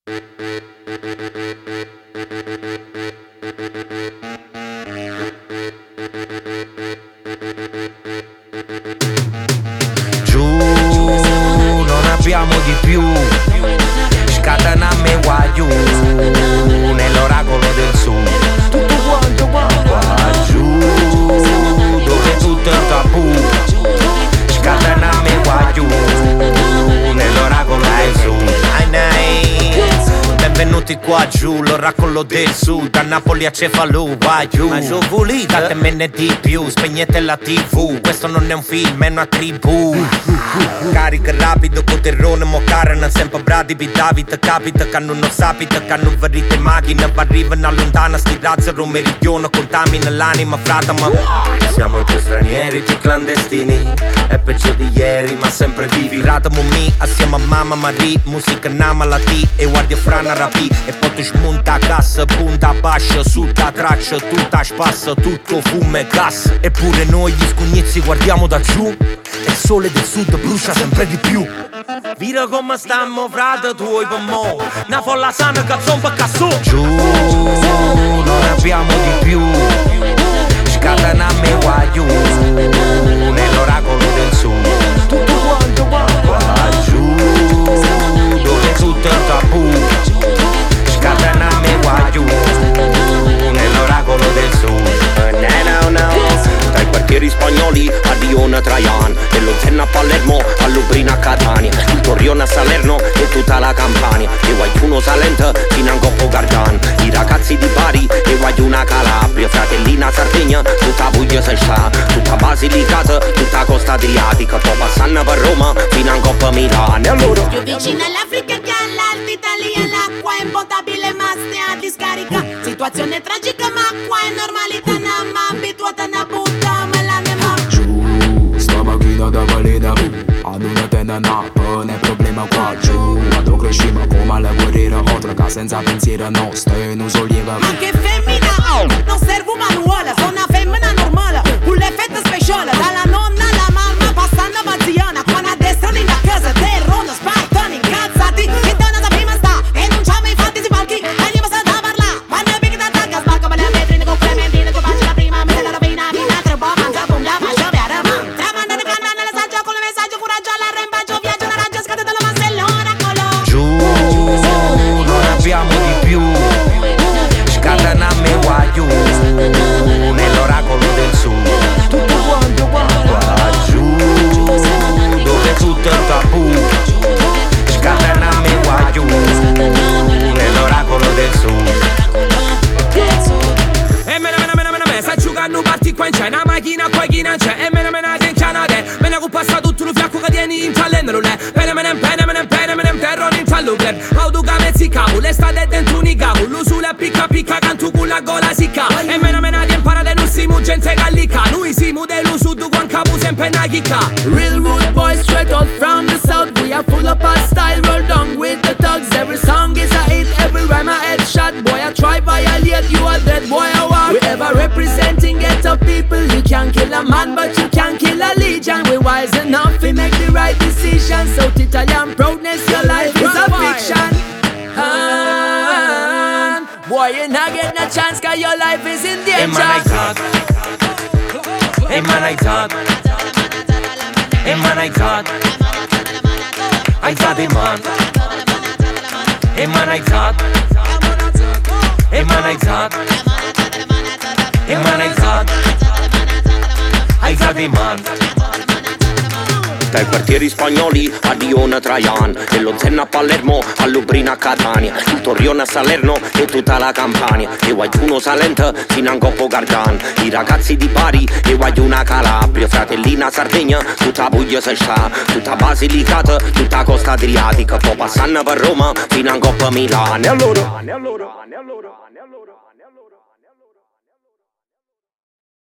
Abbiamo di più, scatename guagliù nell'oracolo del sud. Tutto quanto qua giù, dove tutto è tabù. Scatename guagliù nell'oracolo del sud. Benvenuti qua giù, l'oracolo del sud. Da Napoli a Cefalù, guagliù. Ma volita te me ne di più, spegnete la TV. Questo non è un film, è una tribù. Carica rapido, con terrone, mo carana. Sempre bradipi, David, capita che non sapita. Che non verite macchina, arrivano lontana. Sti razzero meridione, contamina l'anima, frata. Ma siamo più stranieri, più clandestini. È peggio di ieri, ma sempre vivi. Ratamo mi, assieme a mamma Marie. Musica namala ti, e guardia frana rapi. E poi tu smunta a cassa, punta a bascia. Sutta traccia, tutta spassa, tutto fumo e gas. Eppure noi gli scugnizzi guardiamo da giù. E il sole del sud brucia sempre di più. Vira come stiamo frate tuoi per mo'. Una folla sana che zompa cazzò. Giù, non abbiamo di più. Scatename guagliù nell'oracolo del sud. Tutto quanto qua giù, dove tutto è tabù. Scatename guagliù nell'oracolo del sud. Dai quartieri spagnoli a Lione Traian, e lo Zenna a Palermo, a Lubrina a Catania, il Torrione a Salerno e tutta la Campania. E qualcuno Salente fino a Coppo Gargan, i ragazzi di Bari e una Calabria, fratellina Sardegna, tutta Puglia se sta, tutta Basilicata, tutta Costa Adriatica, poi passando per Roma fino a Coppa Milano. E allora più vicino all'Africa che all'Alta Italia, l'acqua è impotabile ma stia di scarica. Situazione tragica ma qua è normalità, ma abituata a buttarmela nella giù. Sta macchina da valida, ad una tenda non è problema qua giù. Quando cresciamo come alla guerriera, oltre che senza pensiero no, stai non solleva. Anche femmina, non serve un manuale, sono una femmina normale, con l'effetto speciale, dalla nonna alla mamma, passando a Baziana, quando a destra in da casa, terrone, spartani, incazzati, che donna da prima sta, e non c'ha mai fatti si palchi, e gli basta da parlare, quando è big da tacca, sbarca per le vetrine, con clementine, tu faccio la prima, me la rovina, mina, tre bomba, mangia bomba, ma giove a rama, tramandano canale, l'assaggio, con il messaggio, coraggio, all'arrembaggio, viaggio, una raggio, scade dalla massa, l'oracolo. Giù, non abbiamo di più. Scatename guagliù nell'oracolo del sud. Tutto quanto qua giù, dove tutto è tabù. Scatename guagliù nell'oracolo del sud. E me sta giocando parti qua in c'è una macchina qua chi non c'è. E me che in Canada me ne passa tutto lo fiacco che tieni in talento non è. Pene terror in tallo club. Auto che mezzi capo, l'estate dentro un capo. Lo sulla picca cantu con la gola si cava. E me che imparate non siamo gente gallica. Noi siamo dello sud con capo sempre una chicca. Real rude boys straight out from the south. We are full of our style, roll down with the thugs. Every song is a hit, every rhyme a headshot. Boy I try violate, you are dead, boy I walk. We ever representing ghetto people. You can't kill a man but you can't kill a legion. We wise enough to make the right decision. South Italian proudness, your life is a fiction. Boy you not getting a chance cause your life is in danger. Hey man I thought I thought it man. Hey man I thought it man. Dai quartieri spagnoli a Lione Traian, e lo Zenna a Palermo, a Lubrina a Catania, il Torrione a Salerno e tutta la Campania. E qualcuno Salente fino a Coppo Gargan, i ragazzi di Bari e una Calabria, fratellina Sardegna, tutta Puglia se sta, tutta Basilicata, tutta Costa Adriatica, poi passando per Roma fino a Coppa Milano. E allora